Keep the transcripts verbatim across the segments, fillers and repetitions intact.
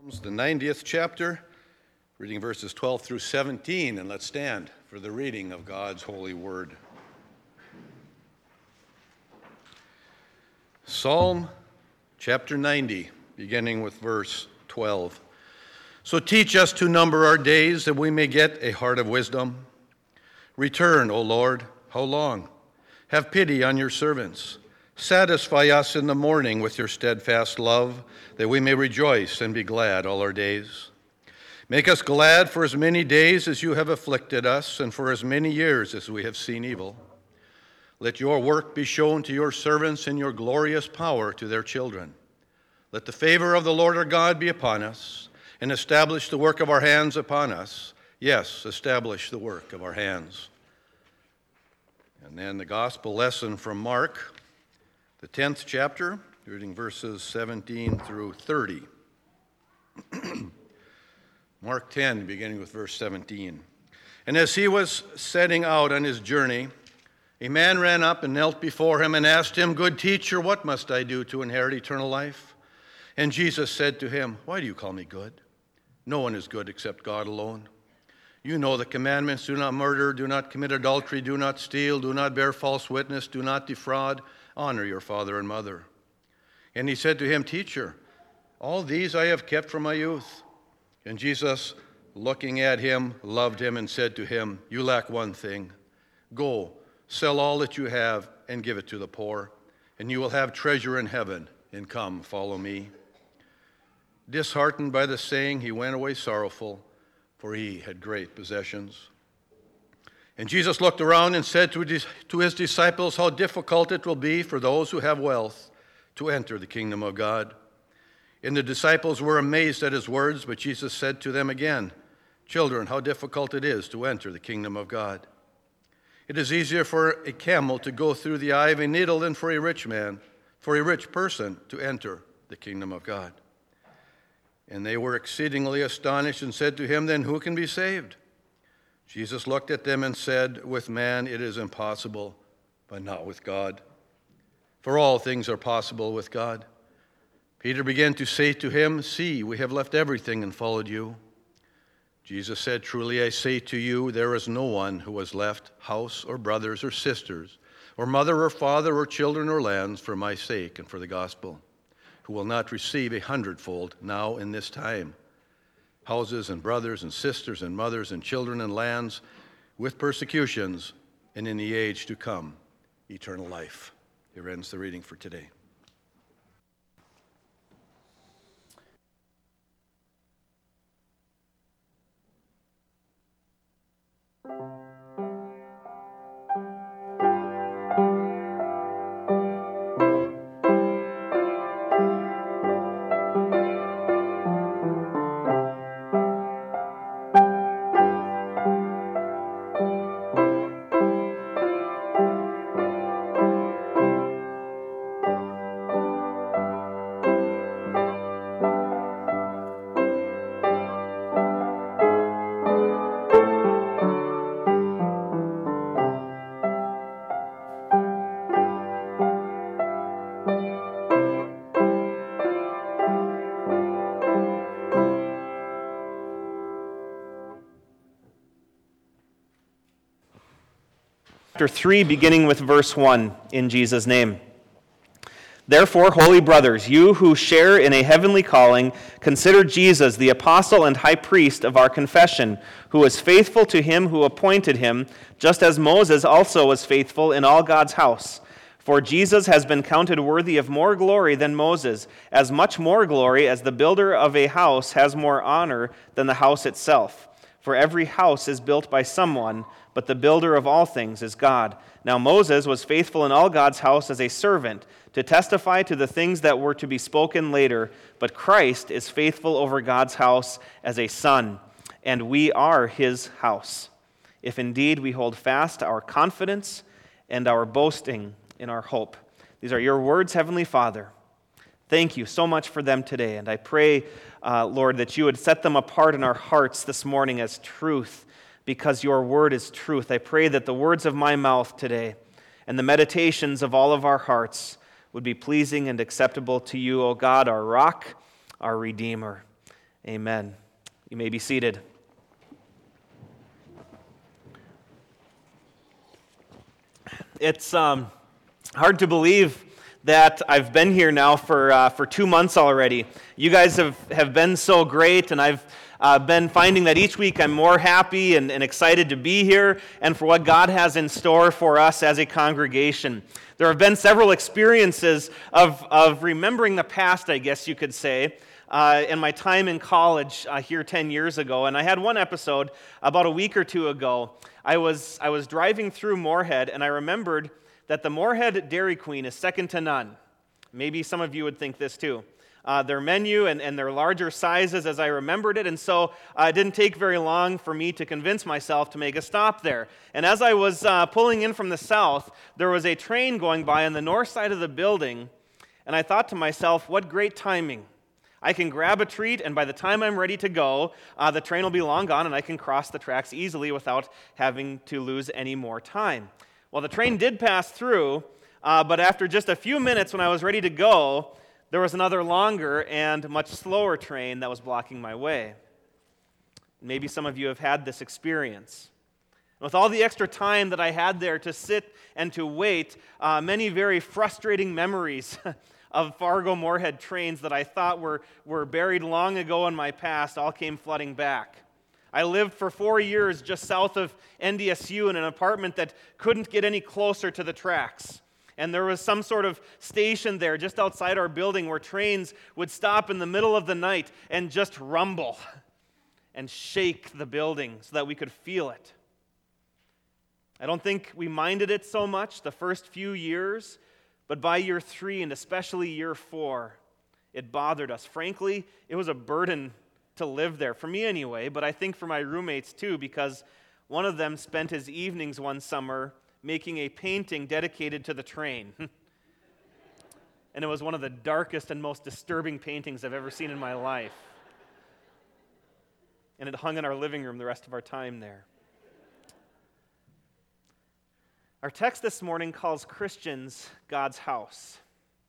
The ninetieth chapter, reading verses twelve through seventeen, and let's stand for the reading of God's holy word. Psalm chapter ninety, beginning with verse twelve. So teach us to number our days, that we may get a heart of wisdom. Return, O Lord, how long? Have pity on your servants. Satisfy us in the morning with your steadfast love, that we may rejoice and be glad all our days. Make us glad for as many days as you have afflicted us, and for as many years as we have seen evil. Let your work be shown to your servants and your glorious power to their children. Let the favor of the Lord our God be upon us, and establish the work of our hands upon us. Yes, establish the work of our hands. And then the gospel lesson from Mark, the tenth chapter, reading verses seventeen through thirty. Mark ten, beginning with verse seventeen. And as he was setting out on his journey, a man ran up and knelt before him and asked him, "Good teacher, what must I do to inherit eternal life?" And Jesus said to him, "Why do you call me good? No one is good except God alone. You know the commandments: do not murder, do not commit adultery, do not steal, do not bear false witness, do not defraud, honor your father and mother." And he said to him, "Teacher, all these I have kept from my youth." And Jesus, looking at him, loved him and said to him, "You lack one thing. Go, sell all that you have and give it to the poor, and you will have treasure in heaven, and come, follow me." Disheartened by the saying, he went away sorrowful, for he had great possessions. And Jesus looked around and said to his disciples, "How difficult it will be for those who have wealth to enter the kingdom of God." And the disciples were amazed at his words, but Jesus said to them again, "Children, how difficult it is to enter the kingdom of God. It is easier for a camel to go through the eye of a needle than for a rich man, for a rich person to enter the kingdom of God." And they were exceedingly astonished and said to him, "Then who can be saved?" Jesus looked at them and said, "With man it is impossible, but not with God. For all things are possible with God." Peter began to say to him, "See, we have left everything and followed you." Jesus said, "Truly I say to you, there is no one who has left house or brothers or sisters, or mother or father or children or lands for my sake and for the gospel, who will not receive a hundredfold now in this time, houses and brothers and sisters and mothers and children and lands, with persecutions, and in the age to come, eternal life." Here ends the reading for today. Chapter three, beginning with verse one, in Jesus' name. "Therefore, holy brothers, you who share in a heavenly calling, consider Jesus, the apostle and high priest of our confession, who was faithful to him who appointed him, just as Moses also was faithful in all God's house. For Jesus has been counted worthy of more glory than Moses, as much more glory as the builder of a house has more honor than the house itself. For every house is built by someone, but the builder of all things is God. Now Moses was faithful in all God's house as a servant, to testify to the things that were to be spoken later, but Christ is faithful over God's house as a son, and we are his house, if indeed we hold fast our confidence and our boasting in our hope." These are your words, Heavenly Father. Thank you so much for them today, and I pray, uh, Lord, that you would set them apart in our hearts this morning as truth, because your word is truth. I pray that the words of my mouth today and the meditations of all of our hearts would be pleasing and acceptable to you, O God, our rock, our Redeemer. Amen. You may be seated. It's um, hard to believe that I've been here now for uh, for two months already. You guys have, have been so great, and I've uh, been finding that each week I'm more happy and, and excited to be here and for what God has in store for us as a congregation. There have been several experiences of, of remembering the past, I guess you could say, uh, in my time in college uh, here ten years ago. And I had one episode about a week or two ago. I was I was driving through Moorhead, and I remembered that the Moorhead Dairy Queen is second to none. Maybe some of you would think this too. Uh, their menu and, and their larger sizes as I remembered it, and so uh, it didn't take very long for me to convince myself to make a stop there. And as I was uh, pulling in from the south, there was a train going by on the north side of the building, and I thought to myself, what great timing. I can grab a treat, and by the time I'm ready to go, uh, the train will be long gone, and I can cross the tracks easily without having to lose any more time. Well, the train did pass through, uh, but after just a few minutes when I was ready to go, there was another longer and much slower train that was blocking my way. Maybe some of you have had this experience. With all the extra time that I had there to sit and to wait, uh, many very frustrating memories of Fargo-Moorhead trains that I thought were, were buried long ago in my past all came flooding back. I lived for four years just south of N D S U in an apartment that couldn't get any closer to the tracks. And there was some sort of station there just outside our building where trains would stop in the middle of the night and just rumble and shake the building so that we could feel it. I don't think we minded it so much the first few years, but by year three and especially year four, it bothered us. Frankly, it was a burden to live there, for me anyway, but I think for my roommates too, because one of them spent his evenings one summer making a painting dedicated to the train. And it was one of the darkest and most disturbing paintings I've ever seen in my life. And it hung in our living room the rest of our time there. Our text this morning calls Christians God's house.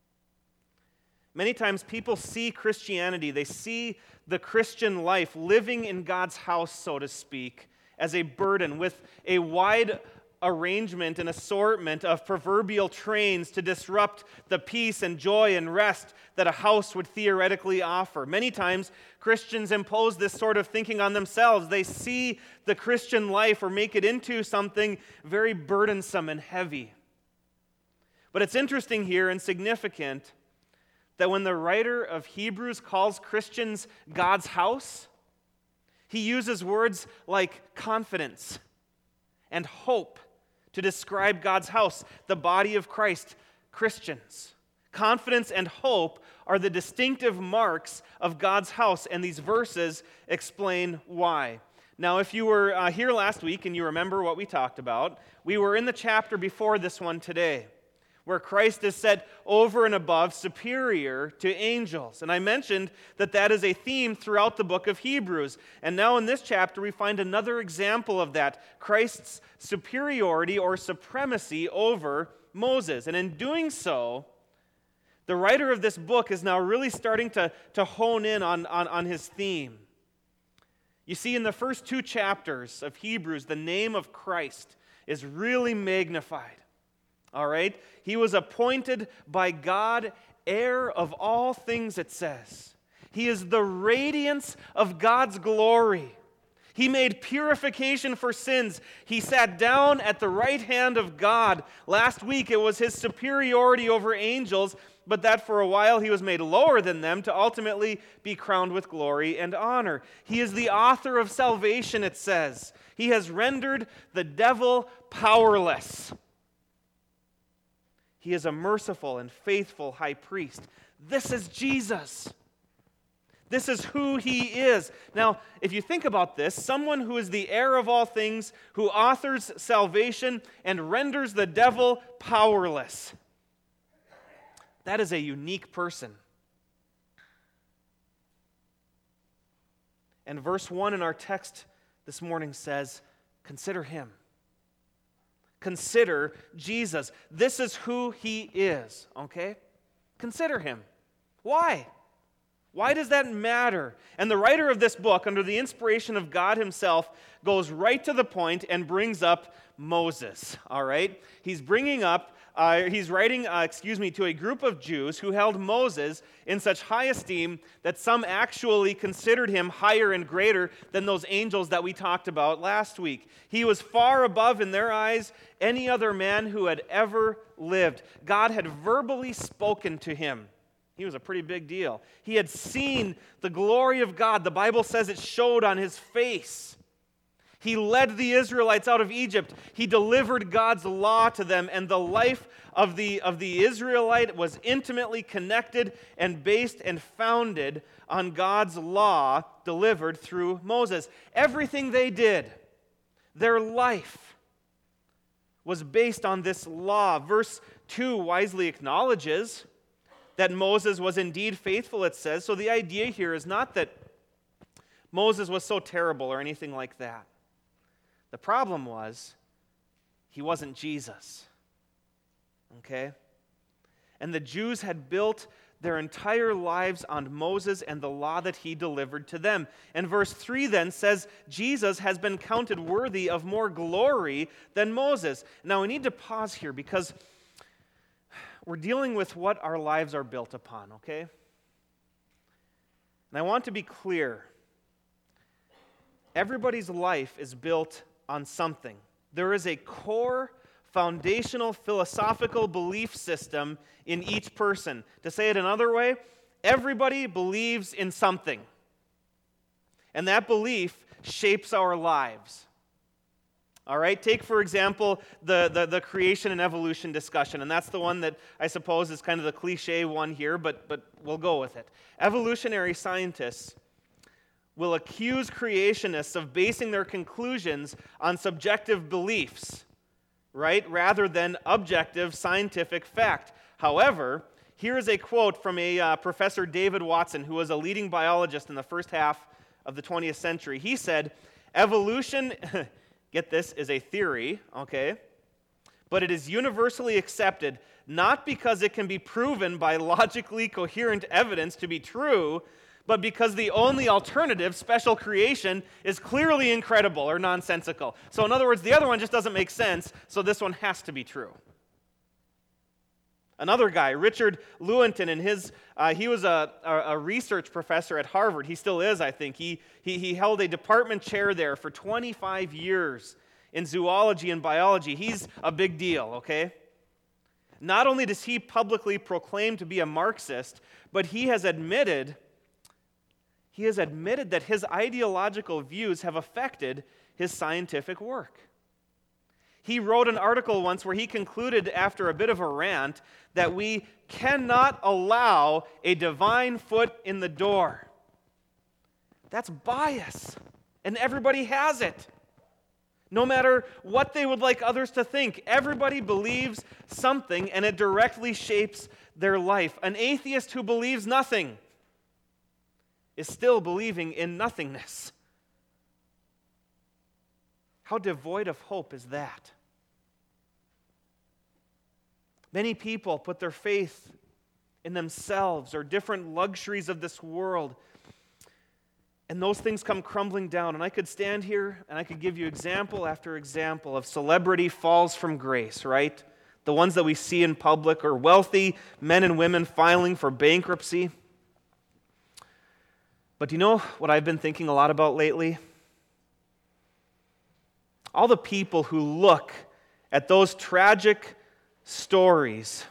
Many times people see Christianity, they see the Christian life, living in God's house, so to speak, as a burden with a wide arrangement and assortment of proverbial trains to disrupt the peace and joy and rest that a house would theoretically offer. Many times, Christians impose this sort of thinking on themselves. They see the Christian life or make it into something very burdensome and heavy. But it's interesting here and significant that when the writer of Hebrews calls Christians God's house, he uses words like confidence and hope to describe God's house, the body of Christ, Christians. Confidence and hope are the distinctive marks of God's house, and these verses explain why. Now, if you were uh, here last week and you remember what we talked about, we were in the chapter before this one today, where Christ is set over and above, superior to angels. And I mentioned that that is a theme throughout the book of Hebrews. And now in this chapter, we find another example of that, Christ's superiority or supremacy over Moses. And in doing so, the writer of this book is now really starting to, to hone in on, on, on his theme. You see, in the first two chapters of Hebrews, the name of Christ is really magnified. All right? He was appointed by God heir of all things, it says. He is the radiance of God's glory. He made purification for sins. He sat down at the right hand of God. Last week it was his superiority over angels, but that for a while he was made lower than them to ultimately be crowned with glory and honor. He is the author of salvation, it says. He has rendered the devil powerless. He is a merciful and faithful high priest. This is Jesus. This is who he is. Now, if you think about this, someone who is the heir of all things, who authors salvation and renders the devil powerless, that is a unique person. And verse one in our text this morning says, consider him. Consider Jesus. This is who he is, okay? Consider him. Why? Why does that matter? And the writer of this book, under the inspiration of God himself, goes right to the point and brings up Moses, all right? He's bringing up, uh, he's writing, uh, excuse me, to a group of Jews who held Moses in such high esteem that some actually considered him higher and greater than those angels that we talked about last week. He was far above, in their eyes, any other man who had ever lived. God had verbally spoken to him. He was a pretty big deal. He had seen the glory of God. The Bible says it showed on his face. He led the Israelites out of Egypt. He delivered God's law to them, and the life of the, of the Israelite was intimately connected and based and founded on God's law delivered through Moses. Everything they did, their life, was based on this law. Verse two wisely acknowledges that Moses was indeed faithful, it says. So the idea here is not that Moses was so terrible or anything like that. The problem was he wasn't Jesus. Okay? And the Jews had built their entire lives on Moses and the law that he delivered to them. And verse three then says, Jesus has been counted worthy of more glory than Moses. Now we need to pause here because we're dealing with what our lives are built upon, okay? And I want to be clear. Everybody's life is built on something. There is a core, foundational, philosophical belief system in each person. To say it another way, everybody believes in something. And that belief shapes our lives. All right, take, for example, the, the, the creation and evolution discussion, and that's the one that I suppose is kind of the cliche one here, but, but we'll go with it. Evolutionary scientists will accuse creationists of basing their conclusions on subjective beliefs, right, rather than objective scientific fact. However, here is a quote from a uh, Professor David Watson, who was a leading biologist in the first half of the twentieth century. He said, evolution... Get this, is a theory, okay? But it is universally accepted not because it can be proven by logically coherent evidence to be true, but because the only alternative, special creation, is clearly incredible or nonsensical. So in other words, the other one just doesn't make sense, so this one has to be true. Another guy, Richard Lewontin, and his uh, he was a, a research professor at Harvard. He still is, I think. He, he, he held a department chair there for twenty-five years in zoology and biology. He's a big deal, okay? Not only does he publicly proclaim to be a Marxist, but he has admitted, he has admitted that his ideological views have affected his scientific work. He wrote an article once where he concluded, after a bit of a rant, that we cannot allow a divine foot in the door. That's bias, and everybody has it. No matter what they would like others to think, everybody believes something, and it directly shapes their life. An atheist who believes nothing is still believing in nothingness. How devoid of hope is that? Many people put their faith in themselves or different luxuries of this world, and those things come crumbling down. And I could stand here and I could give you example after example of celebrity falls from grace, right? The ones that we see in public, or wealthy men and women filing for bankruptcy. But do you know what I've been thinking a lot about lately? All the people who look at those tragic stories,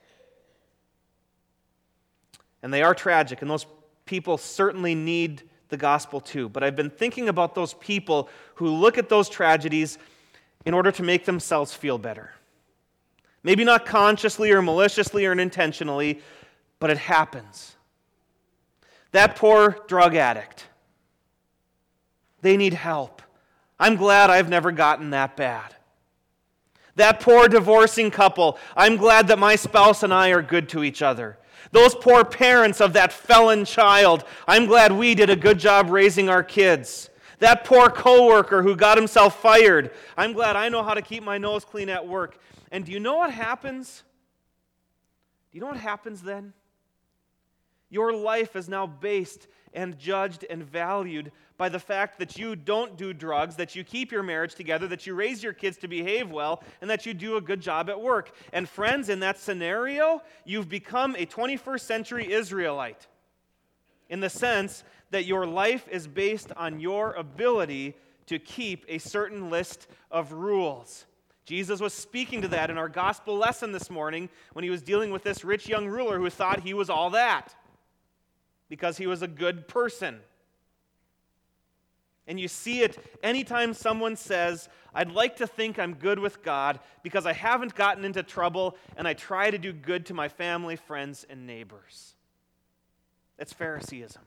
and they are tragic, and those people certainly need the gospel too. But I've been thinking about those people who look at those tragedies in order to make themselves feel better. Maybe not consciously or maliciously or intentionally, but it happens. That poor drug addict, they need help. I'm glad I've never gotten that bad. That poor divorcing couple, I'm glad that my spouse and I are good to each other. Those poor parents of that felon child, I'm glad we did a good job raising our kids. That poor coworker who got himself fired, I'm glad I know how to keep my nose clean at work. And do you know what happens? Do you know what happens then? Your life is now based and judged and valued by the fact that you don't do drugs, that you keep your marriage together, that you raise your kids to behave well, and that you do a good job at work. And friends, in that scenario, you've become a twenty-first century Israelite in the sense that your life is based on your ability to keep a certain list of rules. Jesus was speaking to that in our gospel lesson this morning when he was dealing with this rich young ruler who thought he was all that because he was a good person. And you see it anytime someone says, I'd like to think I'm good with God because I haven't gotten into trouble and I try to do good to my family, friends, and neighbors. That's Phariseeism.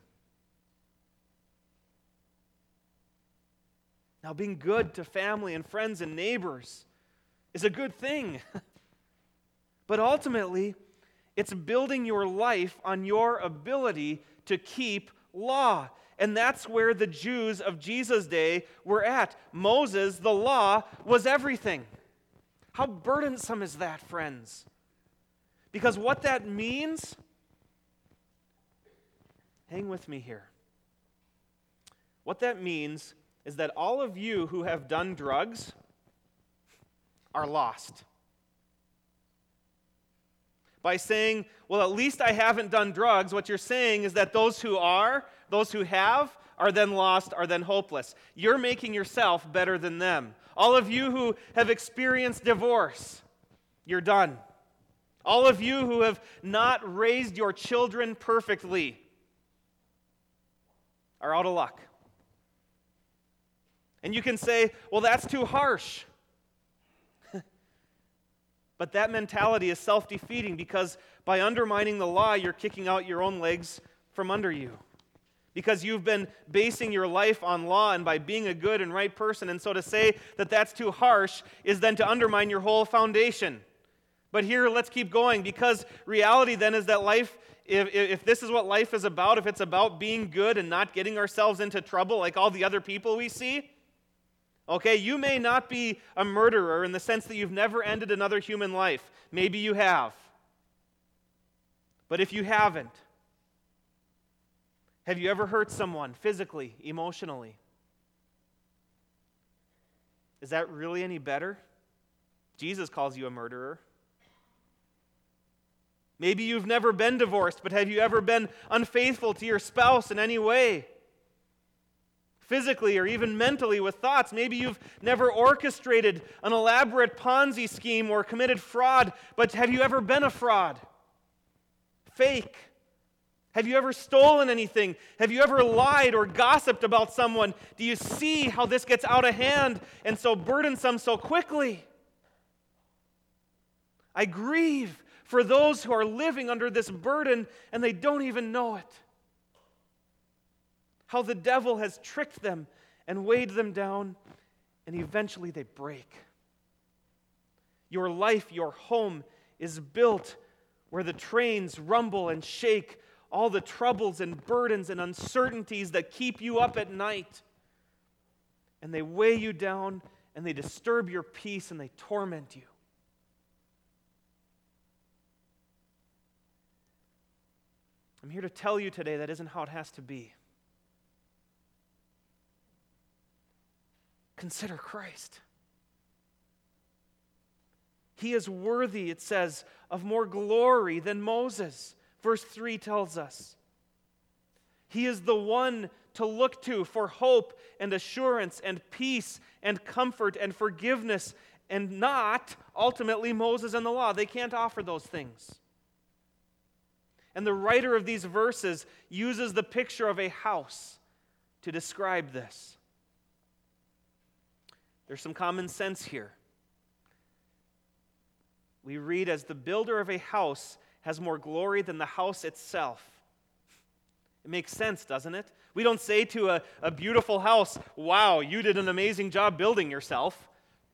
Now, being good to family and friends and neighbors is a good thing. But ultimately, it's building your life on your ability to keep law. And that's where the Jews of Jesus' day were at. Moses, the law, was everything. How burdensome is that, friends? Because what that means, hang with me here. What that means is that all of you who have done drugs are lost. By saying, well, at least I haven't done drugs, what you're saying is that those who are, those who have, are then lost, are then hopeless. You're making yourself better than them. All of you who have experienced divorce, you're done. All of you who have not raised your children perfectly are out of luck. And you can say, well, that's too harsh. But that mentality is self-defeating because by undermining the law, you're kicking out your own legs from under you. Because you've been basing your life on law and by being a good and right person. And so to say that that's too harsh is then to undermine your whole foundation. But here, let's keep going, because reality then is that life, if, if this is what life is about, if it's about being good and not getting ourselves into trouble like all the other people we see, okay, you may not be a murderer in the sense that you've never ended another human life. Maybe you have. But if you haven't, have you ever hurt someone physically, emotionally? Is that really any better? Jesus calls you a murderer. Maybe you've never been divorced, but have you ever been unfaithful to your spouse in any way? Physically or even mentally with thoughts. Maybe you've never orchestrated an elaborate Ponzi scheme or committed fraud, but have you ever been a fraud? Fake. Have you ever stolen anything? Have you ever lied or gossiped about someone? Do you see how this gets out of hand and so burdensome so quickly? I grieve for those who are living under this burden and they don't even know it. How the devil has tricked them and weighed them down, and eventually they break. Your life, your home, is built where the trains rumble and shake, all the troubles and burdens and uncertainties that keep you up at night. And they weigh you down, and they disturb your peace, and they torment you. I'm here to tell you today that isn't how it has to be. Consider Christ. He is worthy, it says, of more glory than Moses. Verse three tells us. He is the one to look to for hope and assurance and peace and comfort and forgiveness, and not ultimately Moses and the law. They can't offer those things. And the writer of these verses uses the picture of a house to describe this. There's some common sense here. We read, as the builder of a house has more glory than the house itself. It makes sense, doesn't it? We don't say to a, a beautiful house, wow, you did an amazing job building yourself.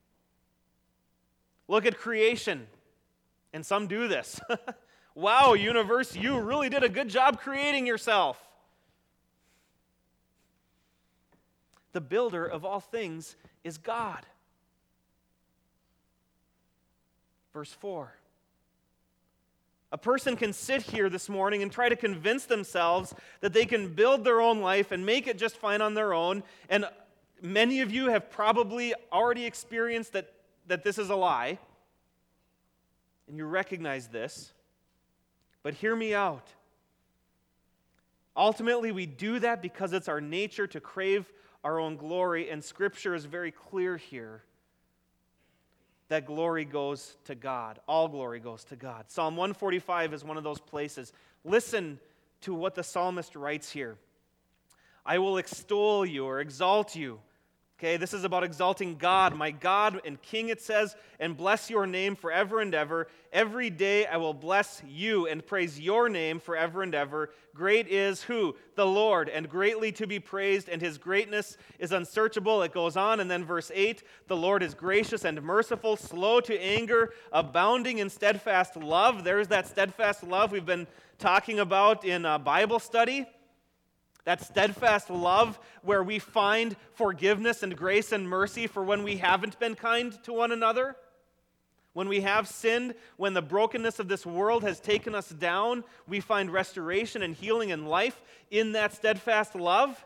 Look at creation. And some do this. Wow, universe, you really did a good job creating yourself. The builder of all things is God. Verse four. A person can sit here this morning and try to convince themselves that they can build their own life and make it just fine on their own. And many of you have probably already experienced that, that this is a lie. And you recognize this. But hear me out. Ultimately, we do that because it's our nature to crave our own glory, and Scripture is very clear here that glory goes to God. All glory goes to God. Psalm one forty-five is one of those places. Listen to what the psalmist writes here. I will extol you or exalt you. Okay, this is about exalting God, my God and King, it says, and bless your name forever and ever. Every day I will bless you and praise your name forever and ever. Great is who? The Lord, and greatly to be praised, and his greatness is unsearchable. It goes on, and then verse eight, the Lord is gracious and merciful, slow to anger, abounding in steadfast love. There's that steadfast love we've been talking about in uh, Bible study. That steadfast love where we find forgiveness and grace and mercy for when we haven't been kind to one another, when we have sinned, when the brokenness of this world has taken us down, we find restoration and healing and life in that steadfast love.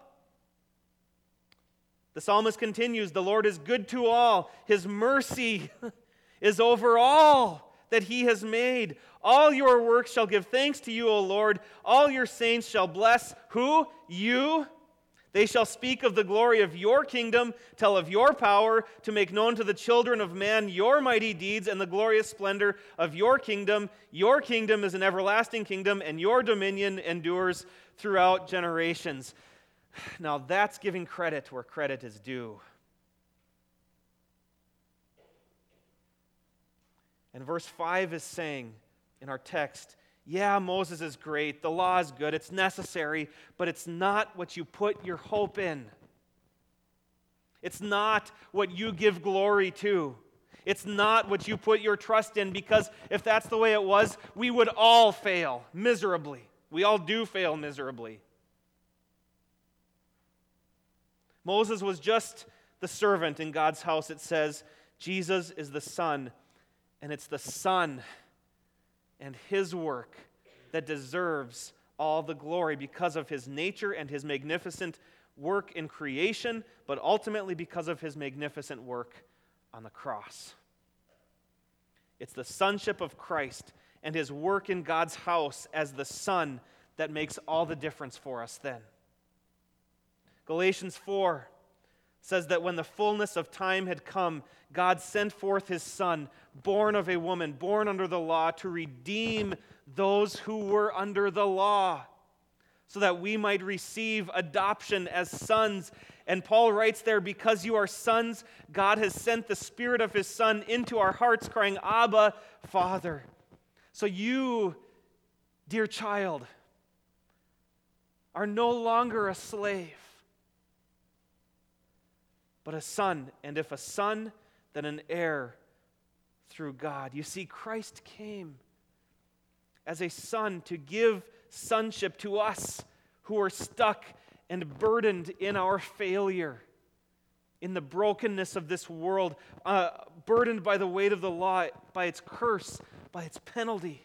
The psalmist continues, the Lord is good to all. His mercy is over all that he has made. All your works shall give thanks to you, O Lord. All your saints shall bless who? You. They shall speak of the glory of your kingdom, tell of your power, to make known to the children of man your mighty deeds and the glorious splendor of your kingdom. Your kingdom is an everlasting kingdom, and your dominion endures throughout generations. Now that's giving credit where credit is due. And verse five is saying in our text, yeah, Moses is great, the law is good, it's necessary, but it's not what you put your hope in. It's not what you give glory to. It's not what you put your trust in, because if that's the way it was, we would all fail miserably. We all do fail miserably. Moses was just the servant in God's house, it says. Jesus is the Son. And it's the Son and his work that deserves all the glory because of his nature and his magnificent work in creation, but ultimately because of his magnificent work on the cross. It's the sonship of Christ and his work in God's house as the Son that makes all the difference for us then. Galatians four says that when the fullness of time had come, God sent forth his Son, born of a woman, born under the law, to redeem those who were under the law, so that we might receive adoption as sons. And Paul writes there, because you are sons, God has sent the Spirit of his Son into our hearts, crying, Abba, Father. So you, dear child, are no longer a slave, but a son, and if a son, then an heir through God. You see, Christ came as a son to give sonship to us who are stuck and burdened in our failure, in the brokenness of this world, uh, burdened by the weight of the law, by its curse, by its penalty.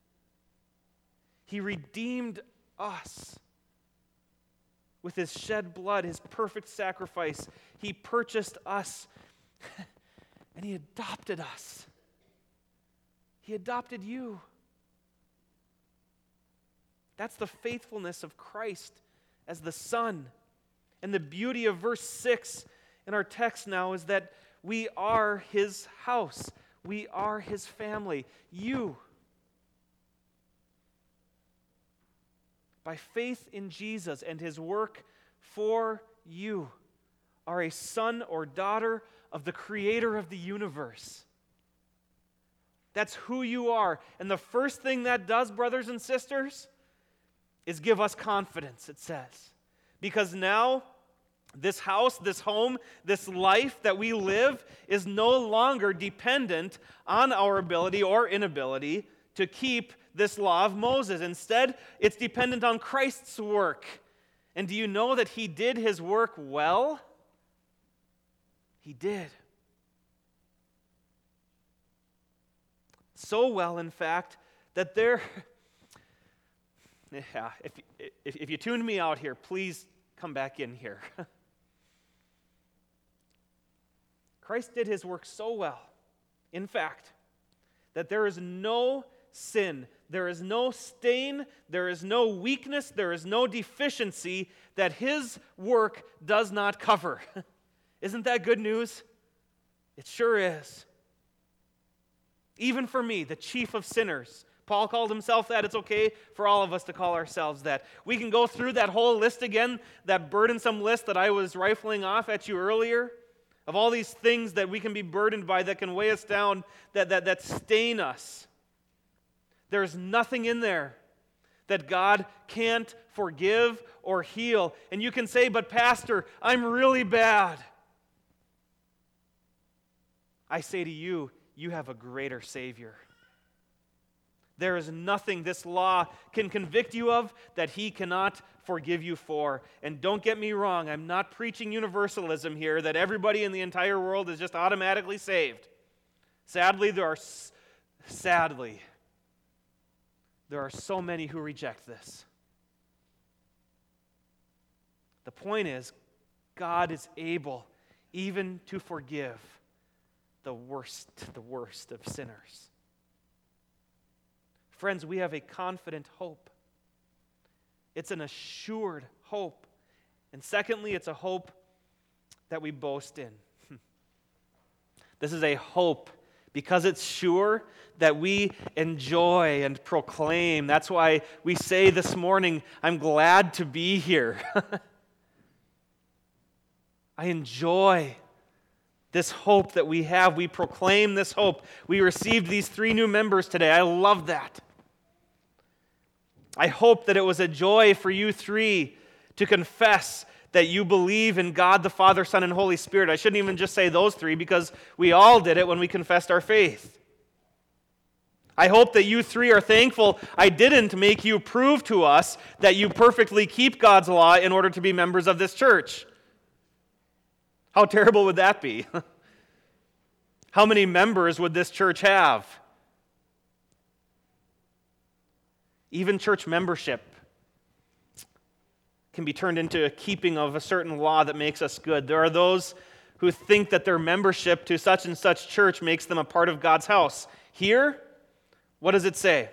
He redeemed us. With his shed blood, his perfect sacrifice, he purchased us and he adopted us. He adopted you. That's the faithfulness of Christ as the Son. And the beauty of verse six in our text now is that we are his house. We are his family. You, by faith in Jesus and his work for you, are a son or daughter of the Creator of the universe. That's who you are. And the first thing that does, brothers and sisters, is give us confidence, it says. Because now, this house, this home, this life that we live is no longer dependent on our ability or inability to keep this law of Moses. Instead, it's dependent on Christ's work. And do you know that he did his work well? He did. So well, in fact, that there, yeah, if, if, if you tuned me out here, please come back in here. Christ did his work so well, in fact, that there is no sin, there is no stain, there is no weakness, there is no deficiency that his work does not cover. Isn't that good news? It sure is. Even for me, the chief of sinners, Paul called himself that. It's okay for all of us to call ourselves that. We can go through that whole list again, that burdensome list that I was rifling off at you earlier, of all these things that we can be burdened by, that can weigh us down, that, that, that stain us. There's nothing in there that God can't forgive or heal. And you can say, but Pastor, I'm really bad. I say to you, you have a greater Savior. There is nothing this law can convict you of that he cannot forgive you for. And don't get me wrong, I'm not preaching universalism here, that everybody in the entire world is just automatically saved. Sadly, there are, sadly, there are so many who reject this. The point is, God is able even to forgive the worst, the worst of sinners. Friends, we have a confident hope. It's an assured hope. And secondly, it's a hope that we boast in. This is a hope because it's sure that we enjoy and proclaim. That's why we say this morning, I'm glad to be here. I enjoy this hope that we have. We proclaim this hope. We received these three new members today. I love that. I hope that it was a joy for you three to confess that you believe in God the Father, Son, and Holy Spirit. I shouldn't even just say those three because we all did it when we confessed our faith. I hope that you three are thankful I didn't make you prove to us that you perfectly keep God's law in order to be members of this church. How terrible would that be? How many members would this church have? Even church membership can be turned into a keeping of a certain law that makes us good. There are those who think that their membership to such and such church makes them a part of God's house. Here, what does it say?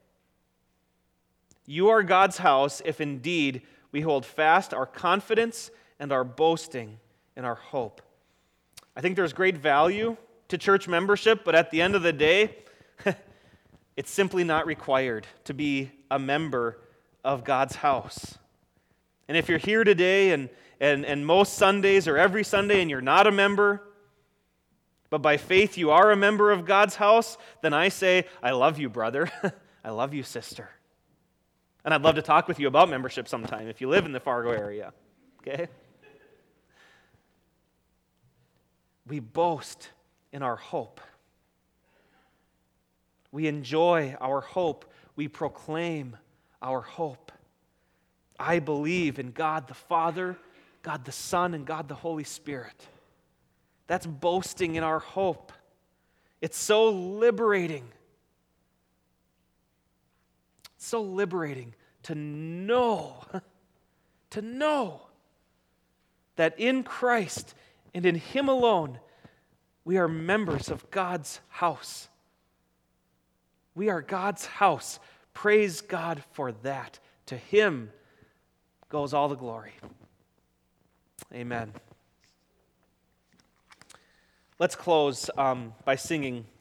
You are God's house if indeed we hold fast our confidence and our boasting and our hope. I think there's great value to church membership, but at the end of the day, it's simply not required to be a member of God's house. And if you're here today and, and, and most Sundays or every Sunday and you're not a member, but by faith you are a member of God's house, then I say, I love you, brother. I love you, sister. And I'd love to talk with you about membership sometime if you live in the Fargo area. Okay? We boast in our hope. We enjoy our hope. We proclaim our hope. I believe in God the Father, God the Son, and God the Holy Spirit. That's boasting in our hope. It's so liberating. It's so liberating to know, to know that in Christ and in Him alone, we are members of God's house. We are God's house. Praise God for that. To Him goes all the glory. Amen. Let's close um, by singing